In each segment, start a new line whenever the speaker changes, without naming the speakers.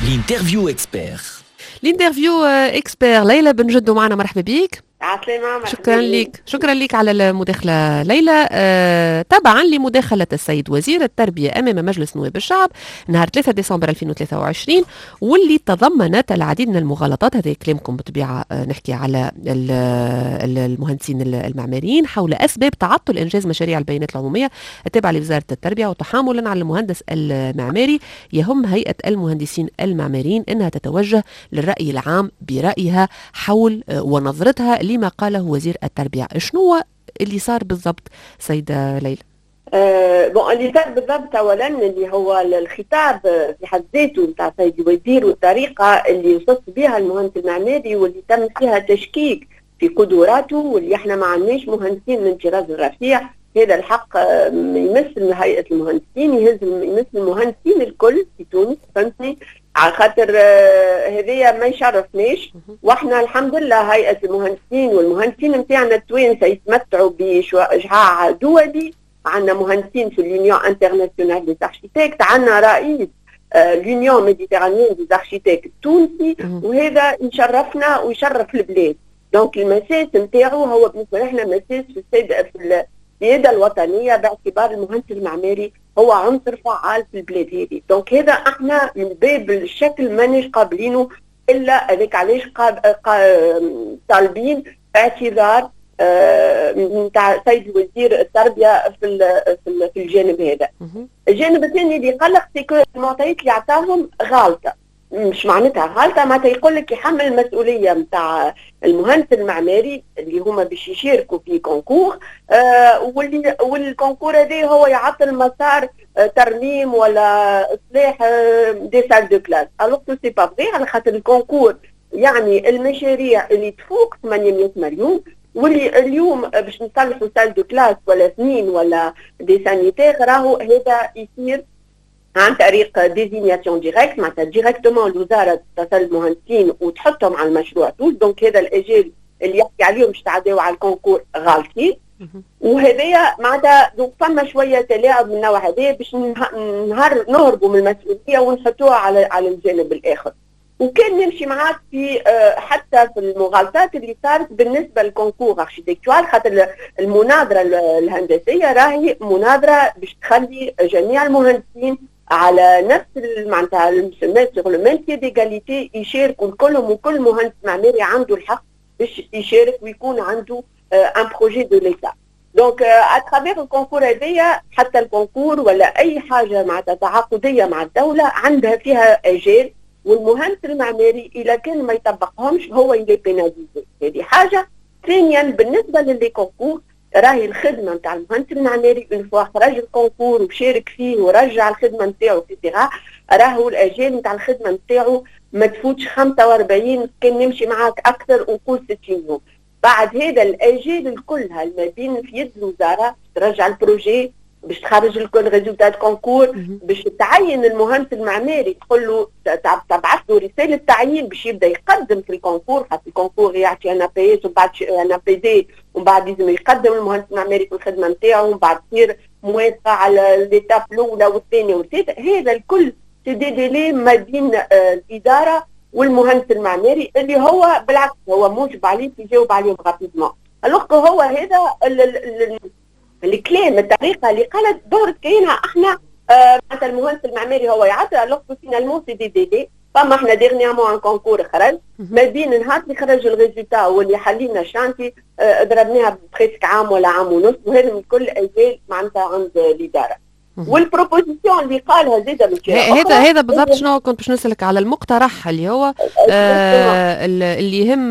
الانترفيو اكسبير.
الانترفيو اكسبير ليلى بن جدو معنا، مرحبا بك.
عسلامة.
شكرا لك على المداخلة ليلى. تبعا لمداخلة السيد وزير التربية أمام مجلس نواب الشعب نهار 3 ديسمبر 2023 واللي تضمنت العديد من المغالطات، هذا كلامكم بطبيعة نحكي على المهندسين المعماريين حول أسباب تعطل إنجاز مشاريع البيانات العمومية التابعة لوزارة التربية، وتحاملا على المهندس المعماري يهم هيئة المهندسين المعماريين أنها تتوجه للرأي العام برأيها حول ونظرتها لما قاله وزير التربية. شنو اللي صار بالضبط سيدة ليلى؟
اللي صار بالضبط اولا اللي هو الخطاب في حد ذاته نتاع سيد الوزير والطريقه اللي وصف بها المهندس المعماري واللي تم فيها تشكيك في قدراته، واللي احنا ما عندناش مهندسين من طراز الرفيع. هذا الحق يمثل هيئه المهندسين، يمثل المهندسين الكل في تونس، فهمتني؟ على خاطر هذيا ما يشرفناش، واحنا الحمد لله هيئه المهندسين والمهندسين نتاعنا التوانسه يتمتعوا بإشعاع دولي. عندنا مهندسين في اليونيون انترناسيونال دي اركيتكت، عندنا رئيس اليونيون ميديتيرانيين دي اركيتكت التونسي، وهذا يشرفنا ويشرف البلاد. دونك المساس نتاعو هو بالنسبه لنا مساس في السياده الوطنيه، باعتبار المهندس المعماري هو عنصر فعال في البلاد هذه. دونك هذا احنا من باب الشكل مانيش قابلينه، الا هذاك علاش طالبين اعتذار نتاع سيد وزير التربيه في الجانب هذا. الجانب الثاني اللي يقلق سيكو المعطيات اللي عطاهم غالطه، مش معناتها غالطه، معناتها يقول لك يحمل المسؤوليه نتاع المهندس المعماري اللي هما باش يشاركوا في كونكور، والكونكور هذا هو يعطل مسار ترميم ولا اصلاح دي سال دو كلاس. الوغ تو سي با فري، على خاطر الكونكور يعني المشاريع اللي تفوق 800 مليون، واللي اليوم باش نصلحوا سال دو كلاس ولا اثنين ولا دي سانيتير راهو هذا يصير عن طريق ديزينياسيون ديريكت، معناتها ديريكتومون الوزاره تصل المهندسين وتحطهم على المشروع طول. دونك هذا الاجال اللي يحكي عليهم باش تعداو على الكونكور غالطين، وهذايا معناتها دونك فما شويه تلاعب من النوع هذا باش نهربوا من المسؤوليه ونحطوها على الجانب الاخر. وكان نمشي معاك في حتى في المغالطات اللي صارت بالنسبه للكونكور اركيتكتوال، خاطر المناظره الهندسيه راهي مناظره باش تخلي جميع المهندسين على نفس معناتها سور لو ميم بيي ديغاليتي، يشاركوا كلهم، وكل مهندس معماري عنده الحق باش يشارك ويكون عنده ان بروجي دو ليتا. دونك اترافيغ الكونكور هذايا، حتى الكونكور ولا اي حاجه معناتها تعاقديه مع الدوله عندها فيها اجال، والمهندس المعماري اذا كان ما يطبقهمش هو يلي بيناليزي. هذه حاجه. ثانيا بالنسبه للي كونكور، راهي الخدمه نتاع المهندس المعماري اون فوا خرج الكونكور وشارك فيه ورجع الخدمه نتاعو سيتيرا، راهو الاجال نتاع الخدمه نتاعو ما تفوتش 45، كان نمشي معاك اكثر ونقول 60 يوم. بعد هذا الاجال الكلها ما بين في يد الوزاره ترجع البروجي باش تخرج الكل ريزولتات كونكور، باش تعين المهندس المعماري، تقول له تبعث له رساله تعيين باش يبدا يقدم في الكونكور، خاطر الكونكور يعطي انا بي اس وبعد انا بي دي، ومن بعد لازم يقدم المهندس المعماري في الخدمه نتاعو، ومن بعد تصير موافقه على ليتاب الاولى والثانيه والثالثه. هذا الكل سي دي ديلي ما بين الاداره والمهندس المعماري، اللي هو بالعكس هو موجب عليه يجاوب عليهم رابيدمون. الوقت هو هذا الكلام، الطريقه اللي قالت دورت كاينها احنا معناتها المهندس المعماري هو يعطي الوقت فينالمون سي دي دي. فما احنا ديرنيامون ان كونكور خرج ما بين نهار اللي خرج الريزولتا واللي حلينا شانتي ضربناها بريسك عام ولا عام ونص، وهذا من كل اجال معناتها عند الاداره. والبروبوزيسيون اللي قالها زيدا من
هذا بالضبط شنو كنت باش نسالك على المقترح اللي هو اللي يهم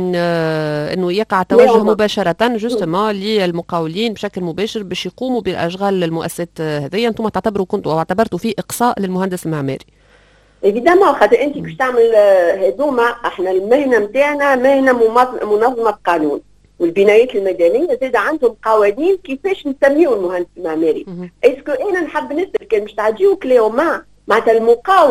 انه يقع توجه مباشره جوستومون للمقاولين بشكل مباشر باش يقوموا بالاشغال المؤسسات هذيا. انتم تعتبروا كنتوا او اعتبرتوا فيه اقصاء للمهندس المعماري؟
ايفيدامون، خاطر انت باش تعمل هذوما، احنا المهنه نتاعنا مهنه منظمه بقانون، والبنايات المدنيه زاد عندهم قوانين كيفاش نسميو المهندس المعماري. اسكو انا نحب نسال كان باش تعطيو كليوما معناتها المقاول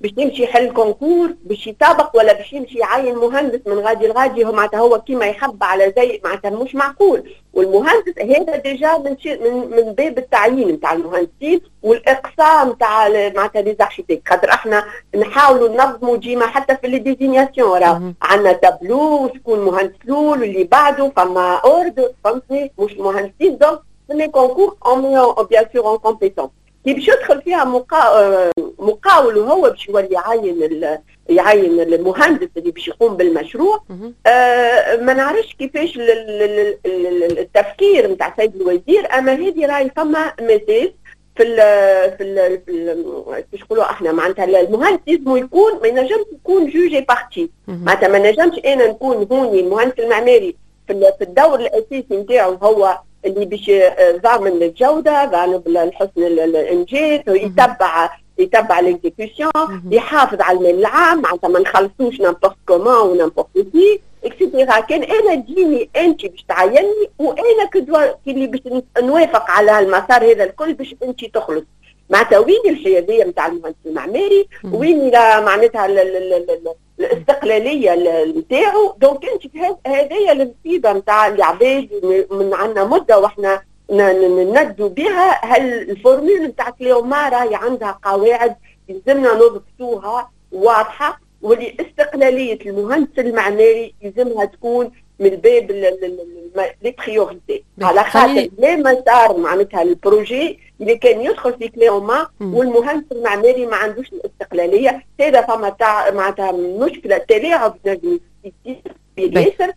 باش يمشي يحل كونكور باش يسابق ولا باش يمشي يعين مهندس من غادي لغادي، هو معناتها هو كيما يحب على زي معناتها مش معقول. والمهندس هذا ديجا من باب التعيين نتاع المهندسين والاقصاء نتاع معناتها لي زارشيتيك، خاطر احنا نحاولوا ننظموا ديما حتى في لي ديزينياسيون راه عندنا تابلو شكون مهندس الاول واللي بعده فما اوردر فهمتني، مش مهندسين دونك لي كونكور اون بيان سور اون كومبيتونس كي باش يدخل فيها مقاول وهو باش يولي يعين المهندس اللي باش يقوم بالمشروع. ما نعرفش كيفاش التفكير نتاع سيد الوزير، اما هذه راهي فما مساس في كيفاش نقولوا احنا معناتها المهندس لازم يكون ما ينجمش يكون جوجي بارتي، معناتها ما نجمش انا نكون هوني المهندس المعماري في الدور الاساسي نتاعو هو اللي باش ضامن الجوده، ضامن الحسن الانجاز، يتبع ليكزيكسيون، يحافظ على المال العام، معناتها ما نخلصوش نامبورت كومون ونامبورت كي اكسيتيرا. كان انا تجيني انت باش تعيني وانا كي اللي باش نوافق على المسار هذا الكل باش انت تخلص، معناتها وين الحياديه نتاع المهندس المعماري، وين معناتها الاستقلاليه نتاعو. دونك انت هذه المصيبه نتاع العباد من عندنا مده واحنا ندوا بها. هل الفورمول نتاع كليوما راهي عندها قواعد يلزمنا نضبطوها واضحه، واللي استقلاليه المهندس المعماري يلزمها تكون من باب لي بريوريتي، على خاطر لا مسار معناتها البروجي اللي كان يدخل في كليوما والمهندس المعماري ما عندوش الاستقلاليه. هذا فما معناتها مشكله تلاعب نجم ياسر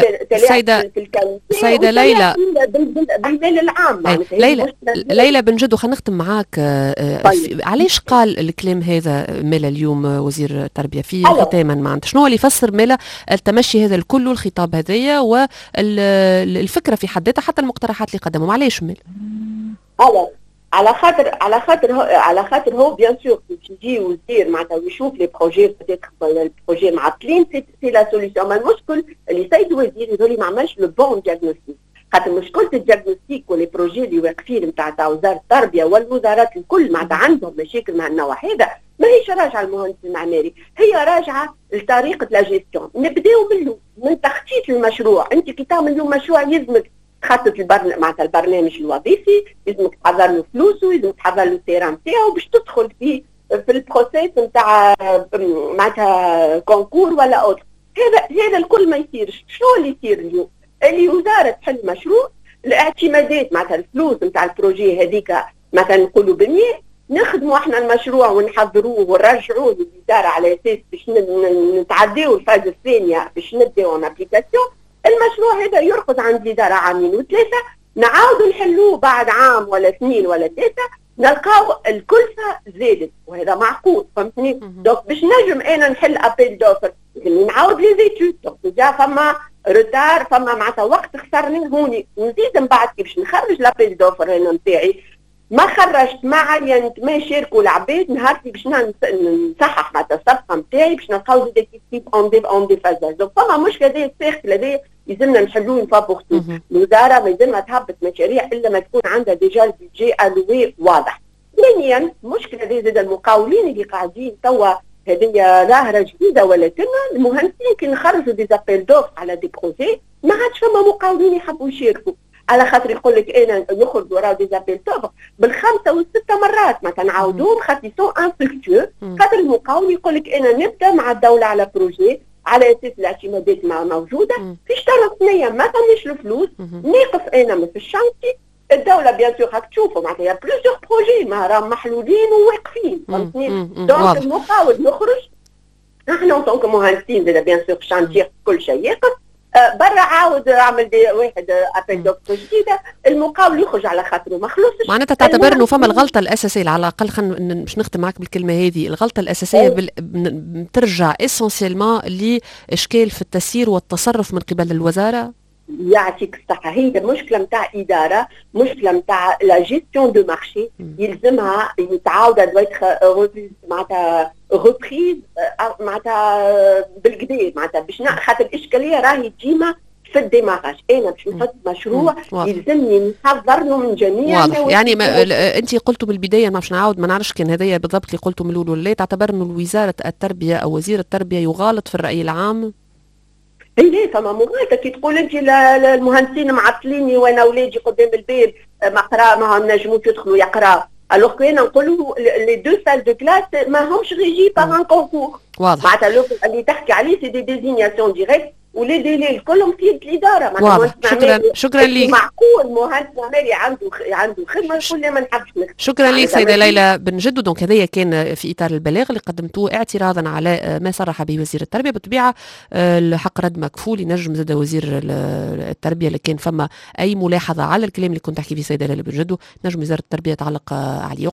سيدة ليلى
بالمال العام.
ليلى بن جدو، خلينا نختم معاك. علاش قال الكلام هذا مالا اليوم وزير التربية في ختاما؟ معناتها شنو اللي يفسر مالا التمشي هذا الكل والخطاب هذايا والفكرة في حد ذاتها حتى المقترحات اللي قدمهم؟ علاش مالا؟
على خاطر هو بيان سور كي يجي وزير معناتها ويشوف لي بروجي البروجي معطلين سي لا سوليسيون. ما المشكل اللي سيد الوزير يقول لي ما عملش لو بون دياغنوستيك، خاطر مشكله الدياغنوستيك ولي بروجي اللي واقفين نتاع وزاره التربيه والوزارات الكل معناتها عندهم مشاكل مع النوع هذا. ما هيش راجعه المهندس المعماري، هي راجعه لطريقه لا جيستيون. نبداو من تخطيط المشروع. انت كي تعمل له مشروع يلزمك تخطط معناتها البرنامج الوظيفي، لازمك تحضر له فلوسه، لازمك تحضر له التيران نتاعو باش تدخل في البروسيس نتاع معناتها كونكور ولا اوتر. هذا الكل ما يصيرش. شنو اللي يصير اليوم؟ اللي وزاره تحل مشروع، الاعتمادات معناتها الفلوس نتاع البروجي هذيك مثلا نقولوا بالمية، نخدموا احنا المشروع ونحضروه ونرجعوه للاداره على اساس باش نتعداو الفاز الثانيه باش نبداو ان ابليكاسيون. المشروع هذا يرقد عند الإدارة عامين وثلاثة، نعاودوا نحلوه بعد عام ولا اثنين ولا ثلاثة، نلقاو الكلفة زادت، وهذا معقول فهمتني؟ دونك باش نجم أنا نحل أبيل دوفر نعاود لي زيتود، دونك ديجا فما روتار، فما معناتها وقت خسرناه هوني، ونزيد من بعد كي باش نخرج الأبيل دوفر هنا نتاعي ما خرجت ما عينت ما شاركوا العباد، نهار باش نصحح معناتها الصفقه نتاعي باش نلقاو زيد كيف اون دي فازاج. دونك فما مشكله هذا السيركل هذا يلزمنا نحلوه اون فوا بور تو. الوزاره ما يلزمها تهبط مشاريع الا ما تكون عندها ديجا البيجي الوي واضح. ثانيا مشكله هذه زاد المقاولين اللي قاعدين توا هذه ظاهره جديده ولكن المهندسين كي نخرجوا دي زابيل دوف على دي بروجي ما عادش فما مقاولين يحبوا يشاركوا، على خاطر يقول لك انا يخرج وراه دي زابيل توفر بالخمسه والسته مرات ما تنعاودوهم خاطر سون انفلكتور. خاطر المقاول يقول لك انا نبدا مع الدوله على بروجي على اساس الاعتمادات موجوده، في شهر ثنيه ما فماش الفلوس، ناقص انا في الشانتي. الدوله بيان سور راك تشوفوا معناتها بلوزيغ بروجي ما راهم محلولين وواقفين فهمتني. دونك المقاول يخرج، احنا طونك مهندسين بيان سور شانتي كل شيء يقف برا، عاود عمل واحد ابل دكتور جديده، المقاول يخرج على خاطره ما خلصش.
معناتها تعتبر انه فما الغلطه الاساسيه على الاقل، خلينا باش نختم معك بالكلمه هذه، الغلطه الاساسيه ترجع اسونسيلمون لاشكال في التسيير والتصرف من قبل الوزاره.
يعطيك الصحة، هي مشكلة نتاع إدارة، مشكلة نتاع لا جيستيون دو مارشي، يلزمها يتعاود معناتها روبريز معناتها بالكدا معناتها باش خاطر الإشكالية راهي ديما في الديماغاج، انا باش نحط مشروع يلزمني نحضر له من جميع
واضح. يعني انت قلتوا من البدايه، ما باش نعاود، ما نعرفش كان هذايا بالضبط اللي قلتوا من الاول ولا لا، تعتبر انه وزاره التربيه او وزير التربيه يغالط في الراي العام؟
اي لا، فما مغالطه. كي تقول انت المهندسين معطليني وانا اولادي قدام الباب ما نجموش يدخلوا يقراوا، الوغ كان نقولوا لي دو سال دو كلاس ما همش ريجي باغ ان كونكور.
واضح.
معناتها اللي تحكي عليه سي دي ديزينياسيون ديريكت، ولي ديلي الكلهم في يد الاداره.
واضح. شكرا لك.
معقول مهندس معماري عنده خدمه يقول لي ما نحبش نخدم.
شكرا لك سيده ليلى بن جدو. دونك هذايا كان في اطار البلاغ اللي قدمتوه اعتراضا على ما صرح به وزير التربيه. بالطبيعه الحق رد مكفول، ينجم زاد وزير التربيه اللي كان فما اي ملاحظه على الكلام اللي كنت تحكي فيه سيده ليلى بن جدو، نجم وزاره التربيه تعلق عليه.